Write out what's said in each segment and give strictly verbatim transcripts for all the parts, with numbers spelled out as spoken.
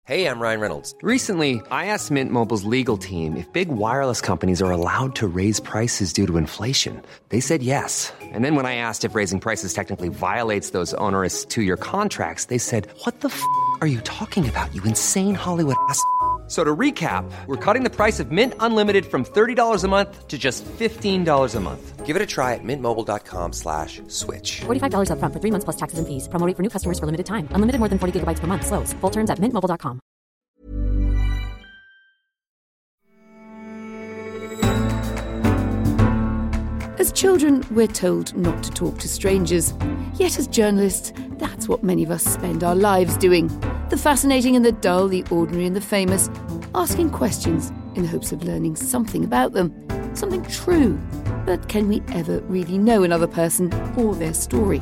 Hey, I'm Ryan Reynolds. Recently, I asked Mint Mobile's legal team if big wireless companies are allowed to raise prices due to inflation. They said yes. And then when I asked if raising prices technically violates those onerous two-year contracts, they said, what the f*** are you talking about, you insane Hollywood ass f- So to recap, we're cutting the price of Mint Unlimited from thirty dollars a month to just fifteen dollars a month. Give it a try at mintmobile.com slash switch. forty-five dollars up front for three months plus taxes and fees. Promo rate for new customers for limited time. Unlimited more than forty gigabytes per month. Slows full terms at mint mobile dot com. As children, we're told not to talk to strangers. Yet as journalists, that's what many of us spend our lives doing. The fascinating and the dull, the ordinary and the famous, asking questions in the hopes of learning something about them, something true. But can we ever really know another person or their story?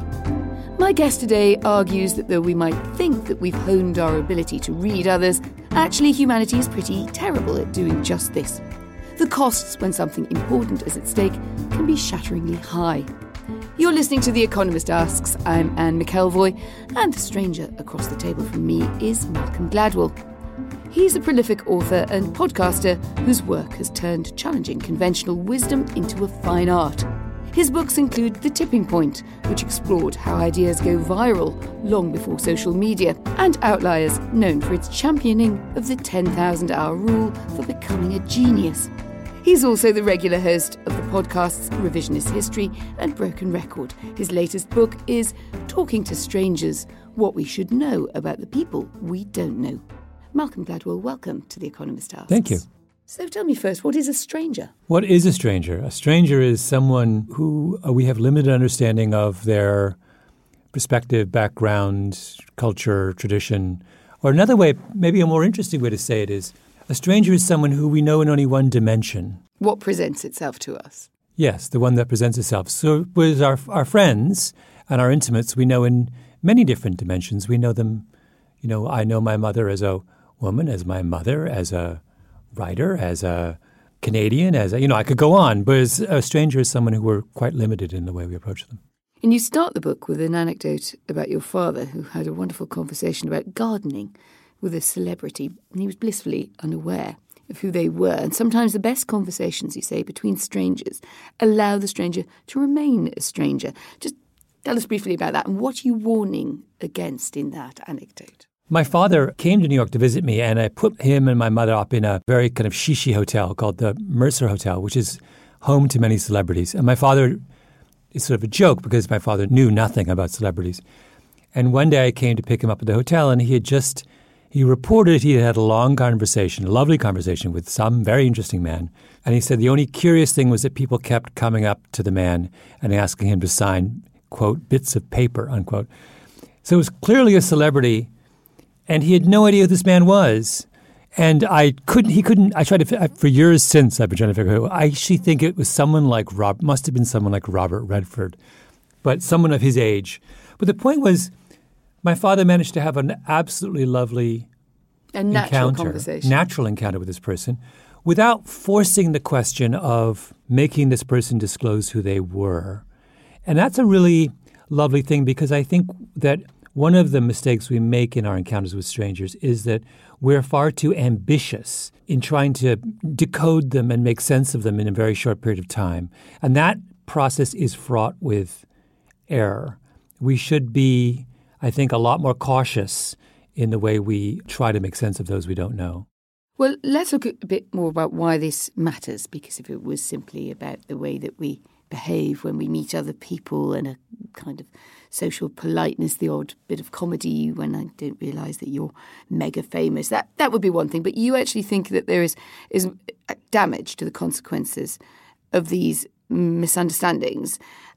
My guest today argues that though we might think that we've honed our ability to read others, actually humanity is pretty terrible at doing just this. The costs when something important is at stake can be shatteringly high. You're listening to The Economist Asks. I'm Anne McElvoy, and the stranger across the table from me is Malcolm Gladwell. He's a prolific author and podcaster whose work has turned challenging conventional wisdom into a fine art. His books include The Tipping Point, which explored how ideas go viral long before social media, and Outliers, known for its championing of the ten thousand hour rule for becoming a genius. He's also the regular host of the podcasts Revisionist History and Broken Record. His latest book is Talking to Strangers, What We Should Know About the People We Don't Know. Malcolm Gladwell, welcome to The Economist Asks. Thank you. So tell me first, what is a stranger? What is a stranger? A stranger is someone who uh, we have limited understanding of their perspective, background, culture, tradition. Or another way, maybe a more interesting way to say it is, a stranger is someone who we know in only one dimension. What presents itself to us? Yes, the one that presents itself. So with our our friends and our intimates, we know in many different dimensions. We know them, you know, I know my mother as a woman, as my mother, as a writer, as a Canadian, as a, you know, I could go on. But as a stranger is someone who we're quite limited in the way we approach them. And you start the book with an anecdote about your father, who had a wonderful conversation about gardening with a celebrity, and he was blissfully unaware of who they were. And sometimes the best conversations, you say, between strangers allow the stranger to remain a stranger. Just tell us briefly about that, and what are you warning against in that anecdote? My father came to New York to visit me, and I put him and my mother up in a very kind of shishi hotel called the Mercer Hotel, which is home to many celebrities. And my father, it's sort of a joke because my father knew nothing about celebrities. And one day I came to pick him up at the hotel, and he had just, he reported he had had a long conversation, a lovely conversation with some very interesting man. And he said the only curious thing was that people kept coming up to the man and asking him to sign, quote, bits of paper, unquote. So it was clearly a celebrity, and he had no idea who this man was. And I couldn't, he couldn't, I tried to, for years since I've been trying to figure out who. I actually think it was someone like Rob, must have been someone like Robert Redford, but someone of his age. But the point was, my father managed to have an absolutely lovely a natural encounter, conversation. natural encounter with this person without forcing the question of making this person disclose who they were. And that's a really lovely thing, because I think that one of the mistakes we make in our encounters with strangers is that we're far too ambitious in trying to decode them and make sense of them in a very short period of time. And that process is fraught with error. We should be, I think, a lot more cautious in the way we try to make sense of those we don't know. Well, let's look a bit more about why this matters, because if it was simply about the way that we behave when we meet other people and a kind of social politeness, the odd bit of comedy when I don't realise that you're mega famous, that that would be one thing. But you actually think that there is, is damage to the consequences of these misunderstandings.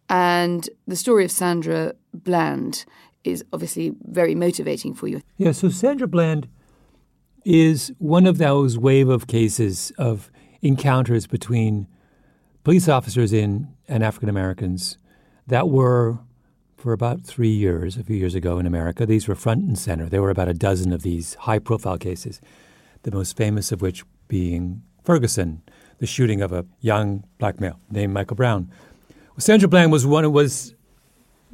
And the story of Sandra Bland is obviously very motivating for you. Yeah, so Sandra Bland is one of those wave of cases of encounters between police officers in and African Americans that were, for about three years, a few years ago in America, these were front and center. There were about a dozen of these high-profile cases, the most famous of which being Ferguson, the shooting of a young black male named Michael Brown. Well, Sandra Bland was one who was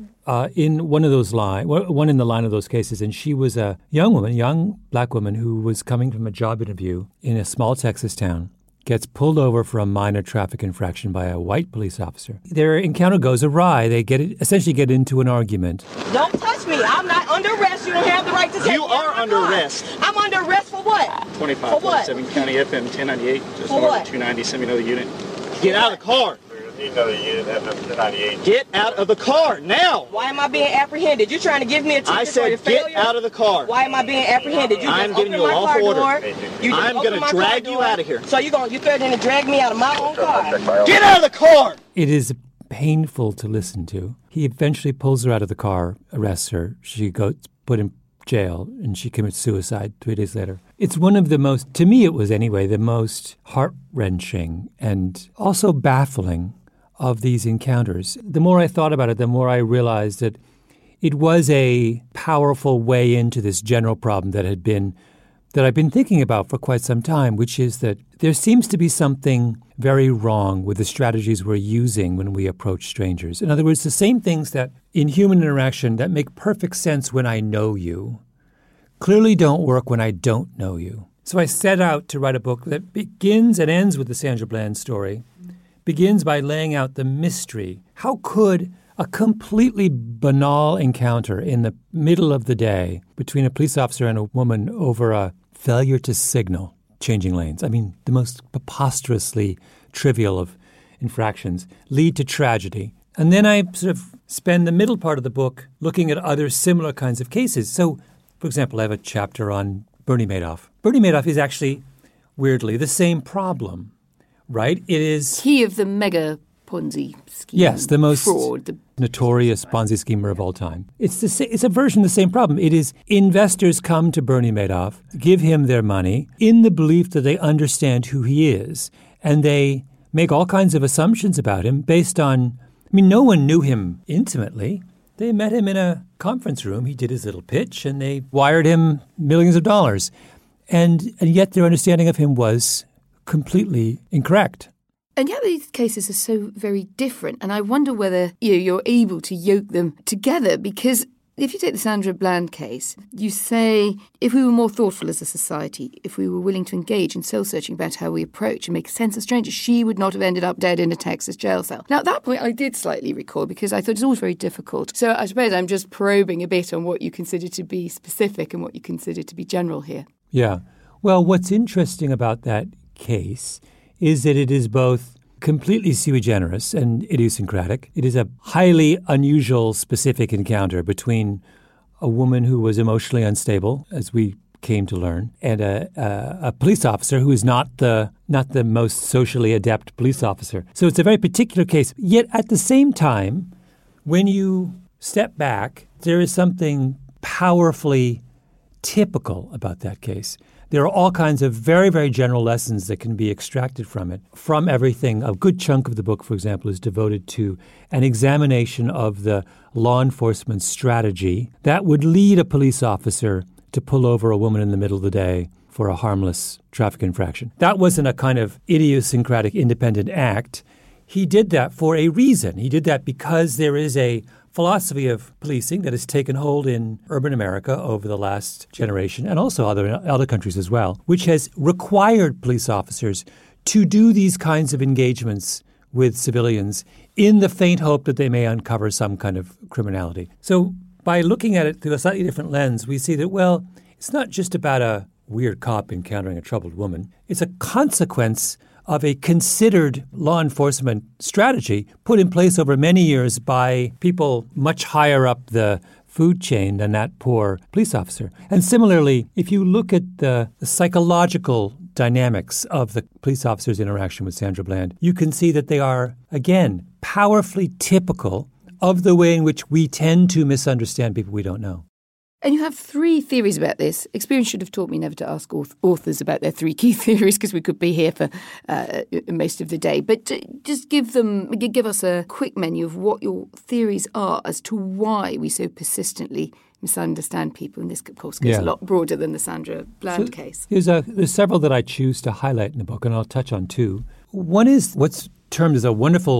uh, in one of those line, one in the line of those cases, and she was a young woman, young black woman who was coming from a job interview in a small Texas town, gets pulled over for a minor traffic infraction by a white police officer. Their encounter goes awry. They get essentially get into an argument. Don't touch me. I'm not under arrest. You don't have the right to take You me. are under arrest. I'm under arrest for what? twenty-five forty-seven County F M ten ninety-eight, just For north what? of two ninety. Send me another unit. Get out of the car. Another unit, F M ten ninety-eight. Get out of the car now. Why am I being apprehended? You trying to give me a ticket I for said your get failure? out of the car. Why am I being apprehended? You just I'm giving opened you a my lawful car order. door. You just I'm opened gonna my car drag you door. out of here. So you're going, you're threatening to drag me out of my own car? Get out of the car. It is painful to listen to. He eventually pulls her out of the car, arrests her. She goes put in jail, and she commits suicide three days later. It's one of the most, to me it was anyway, the most heart-wrenching and also baffling of these encounters. The more I thought about it, the more I realized that it was a powerful way into this general problem that had been, that I've been thinking about for quite some time, which is that there seems to be something very wrong with the strategies we're using when we approach strangers. In other words, the same things that in human interaction that make perfect sense when I know you clearly don't work when I don't know you. So I set out to write a book that begins and ends with the Sandra Bland story, begins by laying out the mystery. How could a completely banal encounter in the middle of the day between a police officer and a woman over a failure to signal changing lanes, I mean, the most preposterously trivial of infractions, lead to tragedy? And then I sort of spend the middle part of the book looking at other similar kinds of cases. So, for example, I have a chapter on Bernie Madoff. Bernie Madoff is actually, weirdly, the same problem, right? It is... He of the mega Ponzi scheme. Yes, the most fraud, the notorious Ponzi schemer of all time. It's the sa- it's a version of the same problem. It is investors come to Bernie Madoff, give him their money in the belief that they understand who he is, and they make all kinds of assumptions about him based on, I mean, no one knew him intimately. They met him in a conference room. He did his little pitch, and they wired him millions of dollars. And, and yet their understanding of him was completely incorrect. And yet these cases are so very different. And I wonder whether you know, you're able to yoke them together, because if you take the Sandra Bland case, you say if we were more thoughtful as a society, if we were willing to engage in soul-searching about how we approach and make sense of strangers, she would not have ended up dead in a Texas jail cell. Now, at that point, I did slightly recoil because I thought it's always very difficult. So I suppose I'm just probing a bit on what you consider to be specific and what you consider to be general here. Yeah. Well, what's interesting about that case is that it is both completely sui generis and idiosyncratic. It is a highly unusual, specific encounter between a woman who was emotionally unstable, as we came to learn, and a, a, a police officer who is not the not the most socially adept police officer. So it's a very particular case. Yet at the same time, when you step back, there is something powerfully typical about that case. There are all kinds of very, very general lessons that can be extracted from it. From everything, a good chunk of the book, for example, is devoted to an examination of the law enforcement strategy that would lead a police officer to pull over a woman in the middle of the day for a harmless traffic infraction. That wasn't a kind of idiosyncratic independent act. He did that for a reason. He did that because there is a philosophy of policing that has taken hold in urban America over the last generation, and also other other countries as well, which has required police officers to do these kinds of engagements with civilians in the faint hope that they may uncover some kind of criminality. So by looking at it through a slightly different lens, we see that, well, it's not just about a weird cop encountering a troubled woman. It's a consequence of a considered law enforcement strategy put in place over many years by people much higher up the food chain than that poor police officer. And similarly, if you look at the, the psychological dynamics of the police officer's interaction with Sandra Bland, you can see that they are, again, powerfully typical of the way in which we tend to misunderstand people we don't know. And you have three theories about this. Experience should have taught me never to ask authors about their three key theories, because we could be here for uh, most of the day. But just give them, give us a quick menu of what your theories are as to why we so persistently misunderstand people. And this, of course, goes yeah. a lot broader than the Sandra Bland so case. There's, a, there's several that I choose to highlight in the book, and I'll touch on two. One is what's termed as a wonderful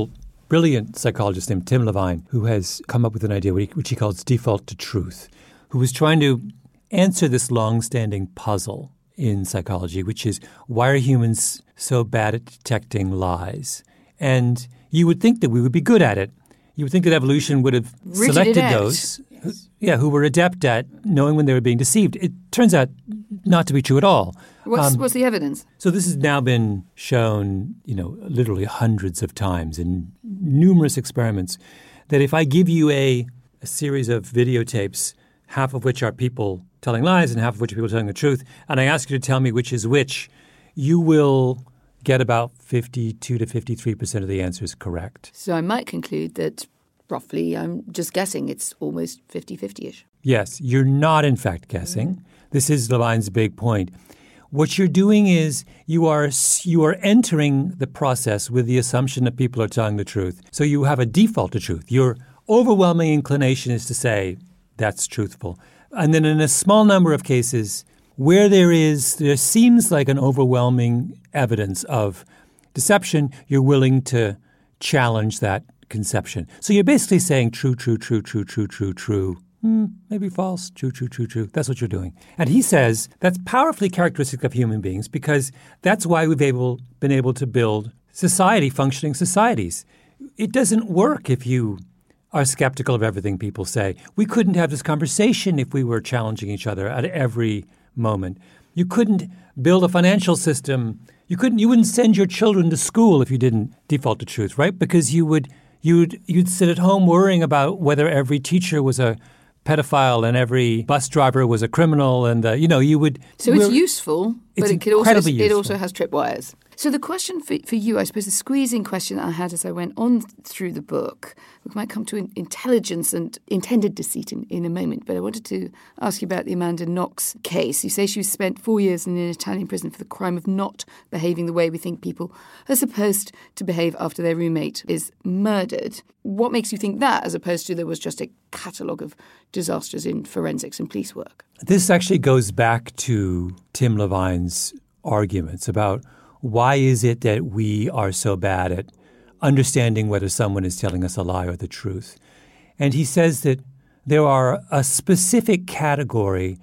brilliant psychologist named Tim Levine who has come up with an idea which he calls default to truth, who was trying to answer this long-standing puzzle in psychology, which is why are humans so bad at detecting lies? And you would think that we would be good at it. You would think that evolution would have Rooted selected it out. those who, yeah, who were adept at knowing when they were being deceived. It turns out not to be true at all. What's, Um, what's the evidence? So this has now been shown, you know, literally hundreds of times in numerous experiments, that if I give you a, a series of videotapes, half of which are people telling lies and half of which are people telling the truth, and I ask you to tell me which is which, you will get about fifty-two to fifty-three percent of the answers correct. So I might conclude that roughly, I'm just guessing, it's almost fifty-fifty-ish. Yes, you're not in fact guessing. This is Levine's big point. What you're doing is you are you are entering the process with the assumption that people are telling the truth. So you have a default to truth. Your overwhelming inclination is to say that's truthful. And then in a small number of cases where there is, there seems like an overwhelming evidence of deception, you're willing to challenge that conception. So you're basically saying true, true, true, true, true, true, true. Hmm, maybe false, true, true, true, true. That's what you're doing. And he says that's powerfully characteristic of human beings because that's why we've able, been able to build society, functioning societies. It doesn't work if you are skeptical of everything people say. We couldn't have this conversation if we were challenging each other at every moment. You couldn't build a financial system. You couldn't. You wouldn't send your children to school if you didn't default to truth, right? Because you would, you'd, you'd sit at home worrying about whether every teacher was a pedophile and every bus driver was a criminal, and uh, you know you would. So it's useful, but it's it could also incredibly it useful. also has tripwires. So the question for, for you, I suppose, the squeezing question I had as I went on through the book, we might come to in, intelligence and intended deceit in, in a moment, but I wanted to ask you about the Amanda Knox case. You say she spent four years in an Italian prison for the crime of not behaving the way we think people are supposed to behave after their roommate is murdered. What makes you think that, as opposed to there was just a catalogue of disasters in forensics and police work? This actually goes back to Tim Levine's arguments about why is it that we are so bad at understanding whether someone is telling us a lie or the truth. And he says that there are a specific category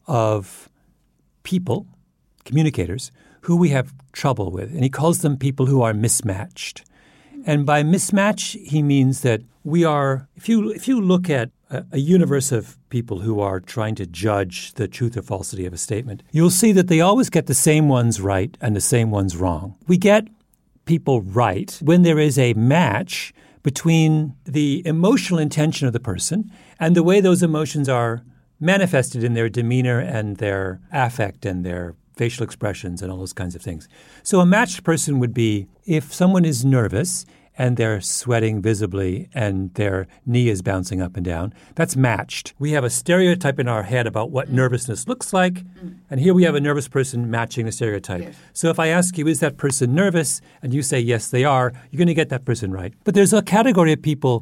of people, communicators, who we have trouble with. And he calls them people who are mismatched. And by mismatch, he means that we are, if you if you look at a, a universe of people who are trying to judge the truth or falsity of a statement, you'll see that they always get the same ones right and the same ones wrong. We get people right when there is a match between the emotional intention of the person and the way those emotions are manifested in their demeanor and their affect and their facial expressions and all those kinds of things. So a matched person would be if someone is nervous and they're sweating visibly and their knee is bouncing up and down, that's matched. We have a stereotype in our head about what nervousness looks like, mm. and here we have a nervous person matching the stereotype. Yes. So if I ask you, is that person nervous, and you say, yes, they are, you're going to get that person right. But there's a category of people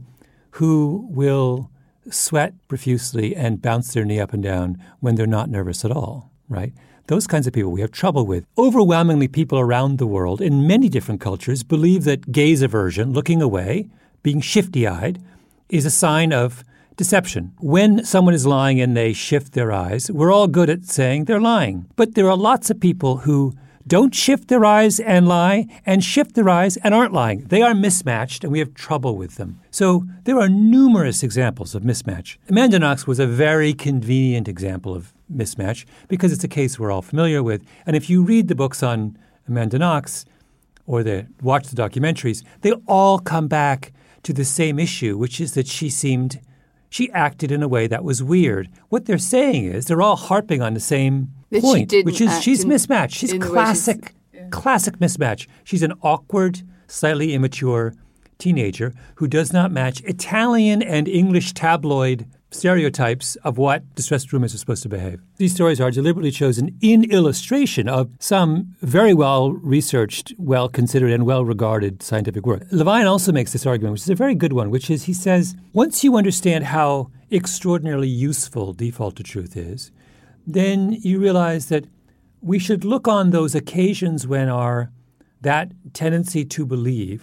who will sweat profusely and bounce their knee up and down when they're not nervous at all, right? Those kinds of people we have trouble with. Overwhelmingly, people around the world in many different cultures believe that gaze aversion, looking away, being shifty-eyed, is a sign of deception. When someone is lying and they shift their eyes, we're all good at saying they're lying. But there are lots of people who don't shift their eyes and lie, and shift their eyes and aren't lying. They are mismatched, and we have trouble with them. So there are numerous examples of mismatch. Amanda Knox was a very convenient example of mismatch because it's a case we're all familiar with. And if you read the books on Amanda Knox or the, watch the documentaries, they all come back to the same issue, which is that she seemed, she acted in a way that was weird. What they're saying is they're all harping on the same that point, which is she's in, mismatched. She's classic, she's, yeah. classic mismatch. She's an awkward, slightly immature teenager who does not match Italian and English tabloid stereotypes of what distressed roommates are supposed to behave. These stories are deliberately chosen in illustration of some very well-researched, well-considered, and well-regarded scientific work. Levine also makes this argument, which is a very good one, which is he says, once you understand how extraordinarily useful default to truth is, then you realize that we should look on those occasions when our that tendency to believe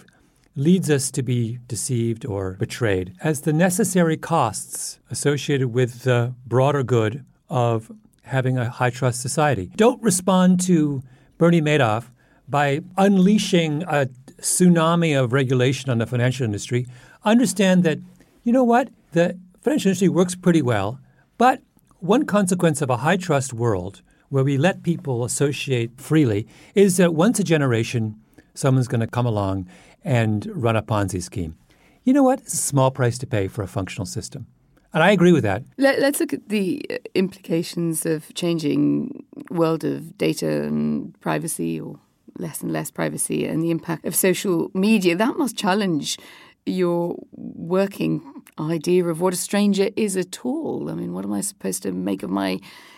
leads us to be deceived or betrayed as the necessary costs associated with the broader good of having a high-trust society. Don't respond to Bernie Madoff by unleashing a tsunami of regulation on the financial industry. Understand that, you know what, the financial industry works pretty well, but one consequence of a high-trust world where we let people associate freely is that once a generation, someone's going to come along and run a Ponzi scheme. You know what? It's a small price to pay for a functional system. And I agree with that. Let, let's look at the implications of changing world of data and privacy, or less and less privacy, and the impact of social media. That must challenge your working idea of what a stranger is at all. I mean, what am I supposed to make of my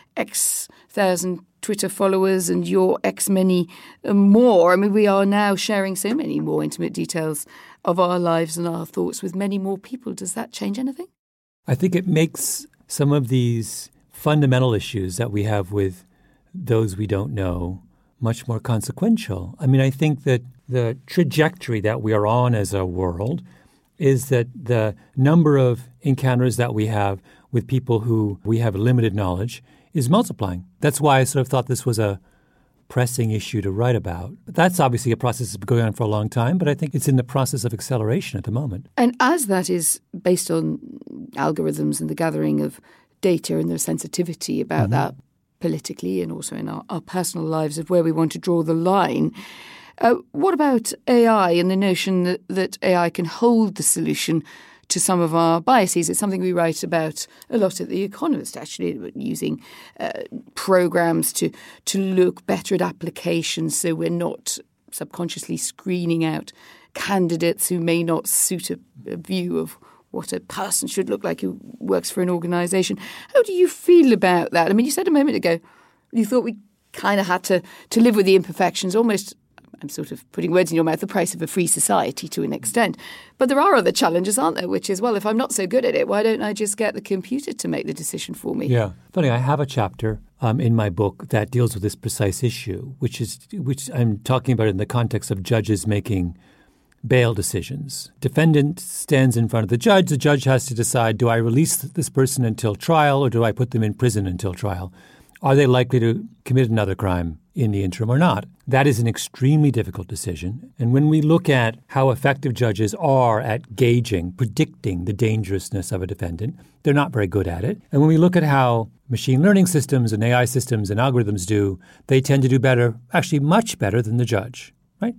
X thousand Twitter followers and your X many more? I mean, we are now sharing so many more intimate details of our lives and our thoughts with many more people. Does that change anything? I think it makes some of these fundamental issues that we have with those we don't know much more consequential. I mean, I think that the trajectory that we are on as a world is that the number of encounters that we have with people who we have limited knowledge is multiplying. That's why I sort of thought this was a pressing issue to write about. But that's obviously a process that's been going on for a long time, but I think it's in the process of acceleration at the moment. And as that is based on algorithms and the gathering of data and their sensitivity about mm-hmm. that politically and also in our, our personal lives of where we want to draw the line, uh, what about A I and the notion that, that A I can hold the solution to some of our biases? It's something we write about a lot at The Economist, actually, using uh, programs to to look better at applications so we're not subconsciously screening out candidates who may not suit a, a view of what a person should look like who works for an organisation. How do you feel about that? I mean, you said a moment ago you thought we kind of had to, to live with the imperfections, almost, I'm sort of putting words in your mouth, the price of a free society to an extent. But there are other challenges, aren't there, which is, well, if I'm not so good at it, why don't I just get the computer to make the decision for me? Yeah. Funny, I have a chapter um, in my book that deals with this precise issue, which is which I'm talking about in the context of judges making bail decisions. Defendant stands in front of the judge. The judge has to decide, do I release this person until trial or do I put them in prison until trial? Are they likely to commit another crime in the interim or not? That is an extremely difficult decision. And when we look at how effective judges are at gauging, predicting the dangerousness of a defendant, they're not very good at it. And when we look at how machine learning systems and A I systems and algorithms do, they tend to do better, actually much better than the judge, right?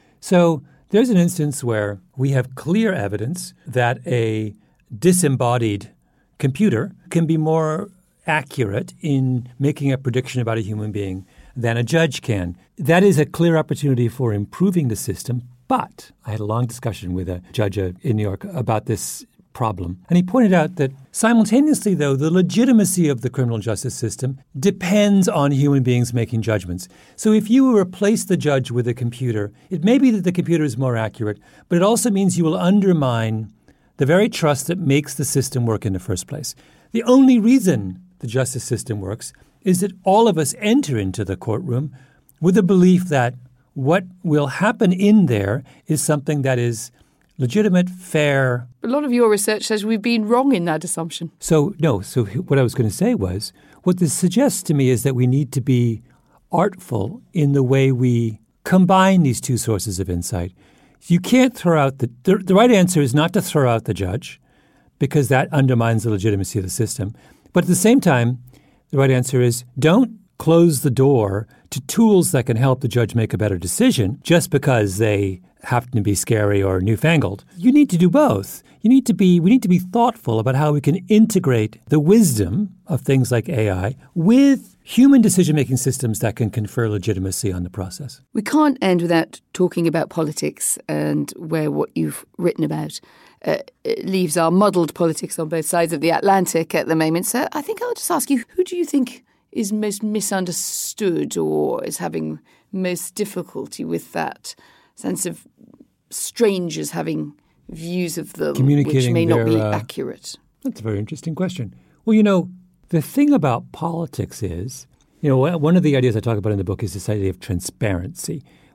So there's an instance where we have clear evidence that a disembodied computer can be more accurate in making a prediction about a human being than a judge can. That is a clear opportunity for improving the system. But I had a long discussion with a judge in New York about this problem. And he pointed out that simultaneously, though, the legitimacy of the criminal justice system depends on human beings making judgments. So if you replace the judge with a computer, it may be that the computer is more accurate, but it also means you will undermine the very trust that makes the system work in the first place. The only reason the justice system works is that all of us enter into the courtroom with the belief that what will happen in there is something that is legitimate, fair. A lot of your research says we've been wrong in that assumption. So, no. So what I was going to say was, what this suggests to me is that we need to be artful in the way we combine these two sources of insight. You can't throw out the, the, the right answer is not to throw out the judge, because that undermines the legitimacy of the system. But at the same time, the right answer is don't close the door to tools that can help the judge make a better decision just because they happen to be scary or newfangled. You need to do both. You need to be, we need to be thoughtful about how we can integrate the wisdom of things like A I with human decision-making systems that can confer legitimacy on the process. We can't end without talking about politics and where what you've written about uh, leaves our muddled politics on both sides of the Atlantic at the moment. So I think I'll just ask you, who do you think is most misunderstood or is having most difficulty with that sense of strangers having views of them which may not their, be uh, accurate? That's a very interesting question. Well, you know, the thing about politics is, you know, one of the ideas I talk about in the book is this idea of transparency,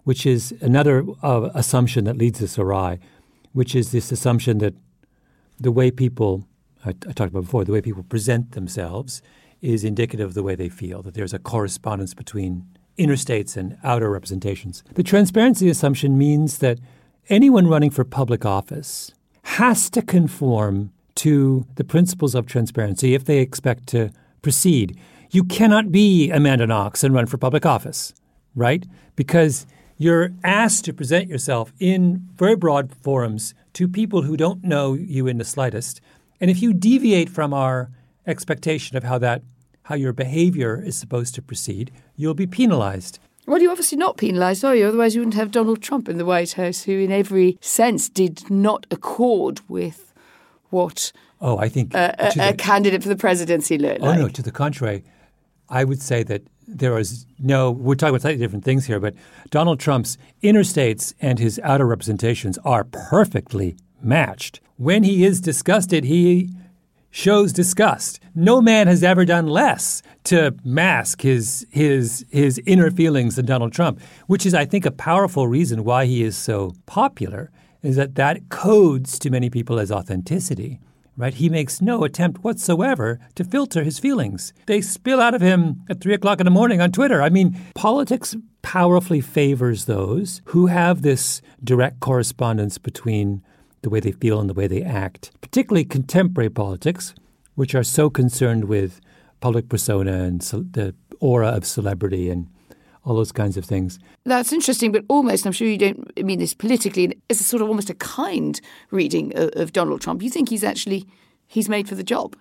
which is another uh, assumption that leads us awry, which is this assumption that the way people, I, I talked about before, the way people present themselves is indicative of the way they feel, that there's a correspondence between inner states and outer representations. The transparency assumption means that anyone running for public office has to conform to the principles of transparency if they expect to proceed. You cannot be Amanda Knox and run for public office, right? Because you're asked to present yourself in very broad forums to people who don't know you in the slightest. And if you deviate from our expectation of how that, how your behavior is supposed to proceed, you'll be penalized. Well, you're obviously not penalised, are you? Otherwise you wouldn't have Donald Trump in the White House, who in every sense did not accord with what oh, I think a, a, the, a candidate for the presidency looked oh, like. Oh, no, to the contrary. I would say that there is no – we're talking about slightly different things here, but Donald Trump's inner states and his outer representations are perfectly matched. When he is disgusted, he shows disgust. No man has ever done less to mask his his his inner feelings than Donald Trump, which is, I think, a powerful reason why he is so popular, is that that codes to many people as authenticity. Right? He makes no attempt whatsoever to filter his feelings. They spill out of him at three o'clock in the morning on Twitter. I mean, politics powerfully favors those who have this direct correspondence between the way they feel and the way they act, particularly contemporary politics, which are so concerned with public persona and ce- the aura of celebrity and all those kinds of things. That's interesting, but almost, I'm sure you don't mean this politically, it's a sort of almost a kind reading of, of Donald Trump. You think he's actually, he's made for the job?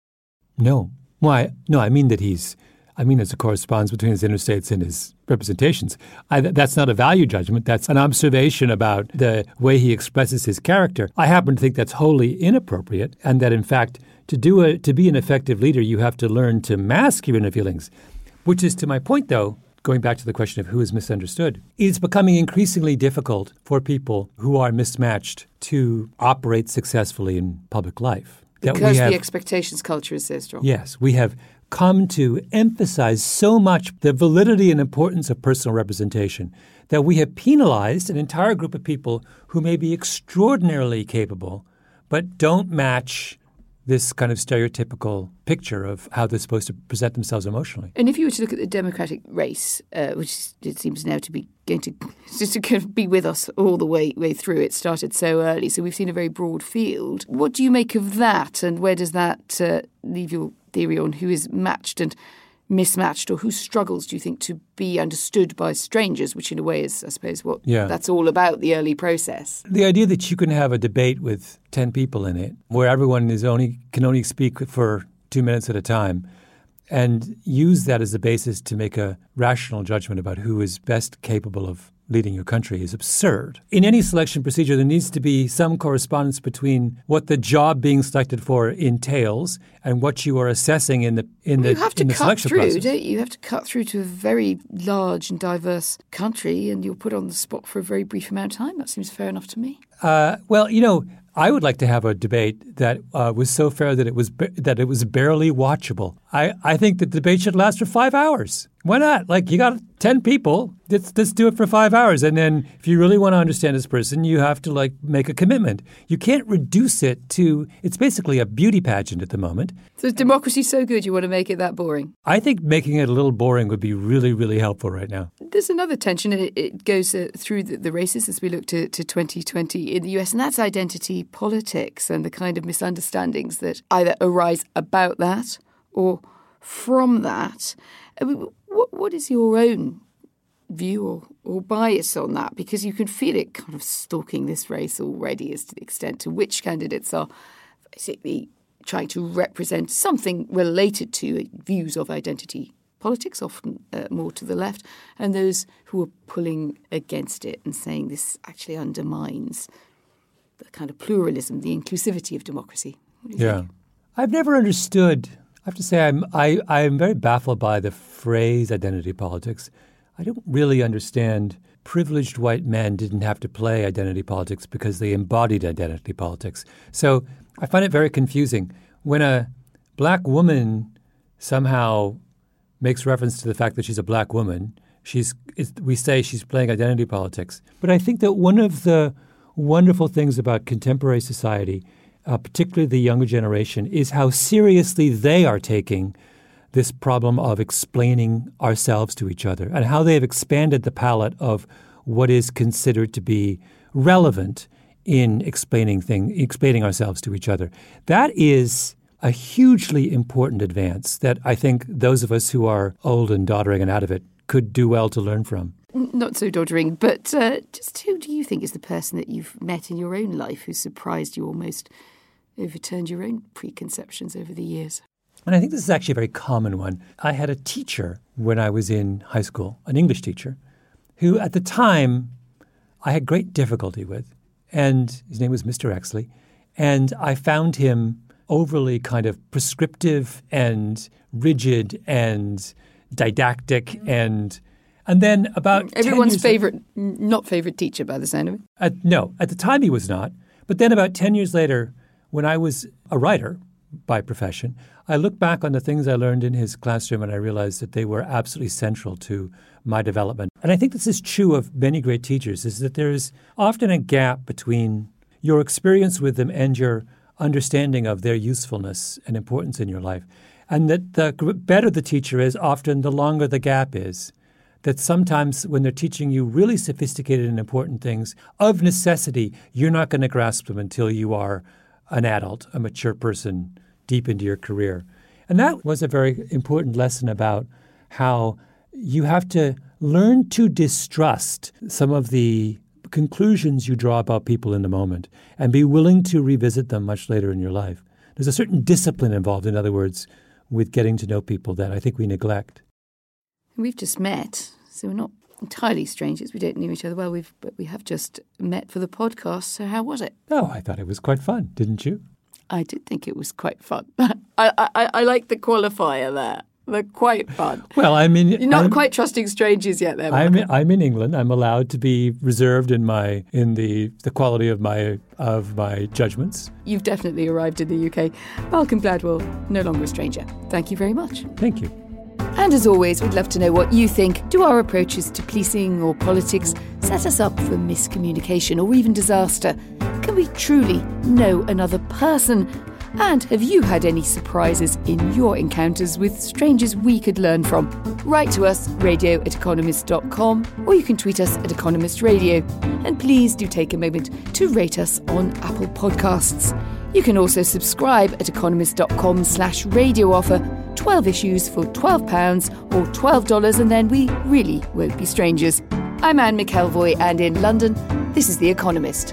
No. Why? No, I mean that he's, I mean there's a correspondence between his inner states and his representations. I, that's not a value judgment. That's an observation about the way he expresses his character. I happen to think that's wholly inappropriate, and that, in fact, to do a, to be an effective leader, you have to learn to mask your inner feelings, which is, to my point, though, going back to the question of who is misunderstood, it's becoming increasingly difficult for people who are mismatched to operate successfully in public life. Because that we have, the expectations culture is so strong. Yes, we have come to emphasize so much the validity and importance of personal representation that we have penalized an entire group of people who may be extraordinarily capable but don't match this kind of stereotypical picture of how they're supposed to present themselves emotionally. And if you were to look at the Democratic race, uh, which it seems now to be going to just to kind of be with us all the way way through, it started so early, so we've seen a very broad field. What do you make of that, and where does that uh, leave your theory on who is matched and mismatched, or who struggles, do you think, to be understood by strangers, which in a way is, I suppose, what yeah. that's all about, the early process? The idea that you can have a debate with ten people in it where everyone is only can only speak for two minutes at a time and use that as a basis to make a rational judgment about who is best capable of leading your country is absurd. In any selection procedure, there needs to be some correspondence between what the job being selected for entails and what you are assessing in the in the, you have to in the cut selection through, process. Don't you? You have to cut through to a very large and diverse country, and you're put on the spot for a very brief amount of time. That seems fair enough to me. Uh, well, you know, I would like to have a debate that uh, was so fair that it was ba- that it was barely watchable. I, I think that the debate should last for five hours. Why not? Like, you got ten people. Let's, let's do it for five hours. And then if you really want to understand this person, you have to, like, make a commitment. You can't reduce it to – it's basically a beauty pageant at the moment. So is democracy so good you want to make it that boring? I think making it a little boring would be really, really helpful right now. There's another tension, and it, it goes uh, through the, the races as we look to, to twenty twenty in the U S, and that's identity politics and the kind of misunderstandings that either arise about that or from that. I mean, what, what is your own view or, or bias on that? Because you can feel it kind of stalking this race already as to the extent to which candidates are basically trying to represent something related to views of identity politics, often uh, more to the left, and those who are pulling against it and saying this actually undermines the kind of pluralism, the inclusivity of democracy. What do you Yeah. think? I've never understood – I have to say I'm I, I'm very baffled by the phrase identity politics. I don't really understand privileged white men didn't have to play identity politics because they embodied identity politics. So I find it very confusing. When a black woman somehow makes reference to the fact that she's a black woman, She's, it's, we say she's playing identity politics. But I think that one of the wonderful things about contemporary society, uh, particularly the younger generation, is how seriously they are taking this problem of explaining ourselves to each other and how they have expanded the palette of what is considered to be relevant in explaining thing, explaining ourselves to each other. That is a hugely important advance that I think those of us who are old and doddering and out of it could do well to learn from. Not so doddering, but uh, just who do you think is the person that you've met in your own life who surprised you, almost overturned your own preconceptions over the years? And I think this is actually a very common one. I had a teacher when I was in high school, an English teacher, who at the time I had great difficulty with. And his name was Mister Exley. And I found him overly kind of prescriptive and rigid and didactic. And and then about Everyone's favourite, not favourite teacher by the sound of it. At, no, at the time he was not. But then about ten years later, when I was a writer by profession, I look back on the things I learned in his classroom and I realized that they were absolutely central to my development. And I think this is true of many great teachers, is that there is often a gap between your experience with them and your understanding of their usefulness and importance in your life. And that the better the teacher is, often the longer the gap is. That sometimes when they're teaching you really sophisticated and important things, of necessity, you're not going to grasp them until you are an adult, a mature person, deep into your career. And that was a very important lesson about how you have to learn to distrust some of the conclusions you draw about people in the moment and be willing to revisit them much later in your life. There's a certain discipline involved, in other words, with getting to know people that I think we neglect. We've just met, so we're not entirely strangers. We don't know each other well, we've, but we have just met for the podcast. So how was it? Oh, I thought it was quite fun, didn't you? I did think it was quite fun. I, I, I like the qualifier there. They're quite fun. Well, I mean, you're not I'm, quite trusting strangers yet, there. I'm in, I'm in England. I'm allowed to be reserved in my in the the quality of my of my judgments. You've definitely arrived in the U K. Malcolm Gladwell, no longer a stranger. Thank you very much. Thank you. And as always, we'd love to know what you think. Do our approaches to policing or politics set us up for miscommunication or even disaster? Can we truly know another person? And have you had any surprises in your encounters with strangers we could learn from? Write to us, radio at economist dot com, or you can tweet us at Economist Radio. And please do take a moment to rate us on Apple Podcasts. You can also subscribe at economist dot com slash radio offer. twelve issues for twelve pounds or twelve dollars, and then we really won't be strangers. I'm Anne McElvoy, and in London, this is The Economist.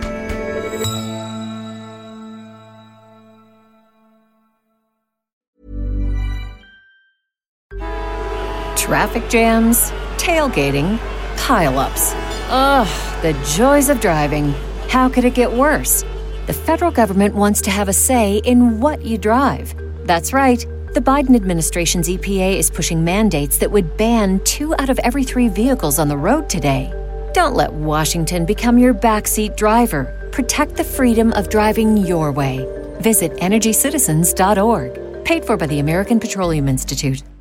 Traffic jams, tailgating, pile-ups. Ugh, the joys of driving. How could it get worse? The federal government wants to have a say in what you drive. That's right. The Biden administration's E P A is pushing mandates that would ban two out of every three vehicles on the road today. Don't let Washington become your backseat driver. Protect the freedom of driving your way. Visit energy citizens dot org. Paid for by the American Petroleum Institute.